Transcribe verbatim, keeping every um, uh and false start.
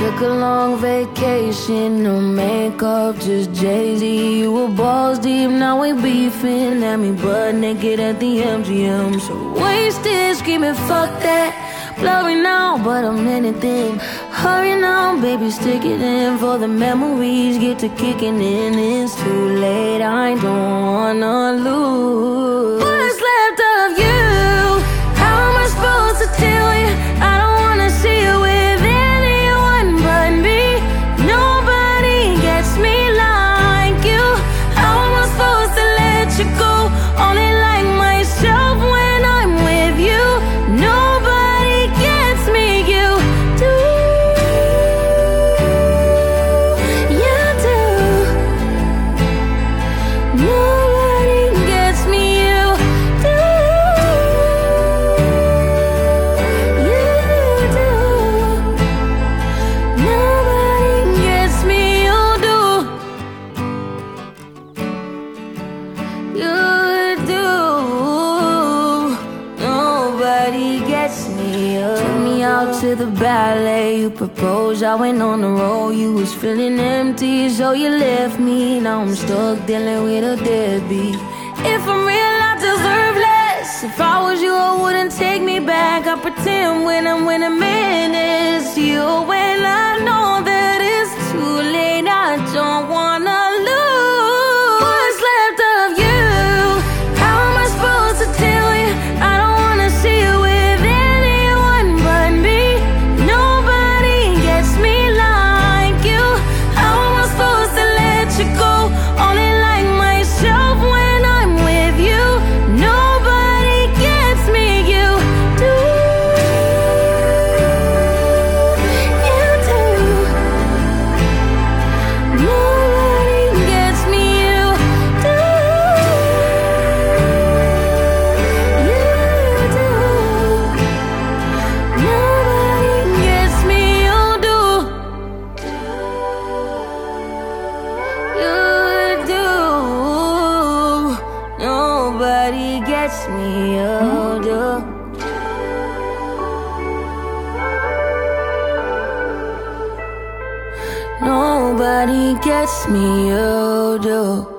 Took a long vacation, no makeup, just Jay-Z. You were balls deep, now we beefing. Had me butt naked at the M G M. So wasted, screaming fuck that. Blurry now, but I'm anything. Hurry now, baby, stick it in. For the memories get to kicking in. It's too late, I don't wanna lose. What's left of you? How am I supposed to tell you? I don't wanna see you with anyone but me. Nobody gets me like you. How am I supposed to let you go? Only like myself when I'm with you. Nobody gets me, you do. You do. Nobody gets me, you do. You do. Nobody gets me, you do. You do. Nobody gets me. Took me out to the ballet, you proposed, I went on the road. You was feeling empty, so you left me. Now I'm stuck dealing with a deadbeat. If I'm real, I deserve less. If I was you, I wouldn't take me back. I pretend when I'm with a man, it's you. When I know that it's too late, I don't wanna lose. What's left of you? How am I supposed to tell you? I don't wanna see you with anyone but me. Nobody gets me like you. How am I supposed to let you go? Only like myself when I'm with you. Nobody gets me, you do. You do. Nobody gets me, you do. You do. Nobody gets me, you do. You do. Nobody gets me, you do. Nobody gets me, you do.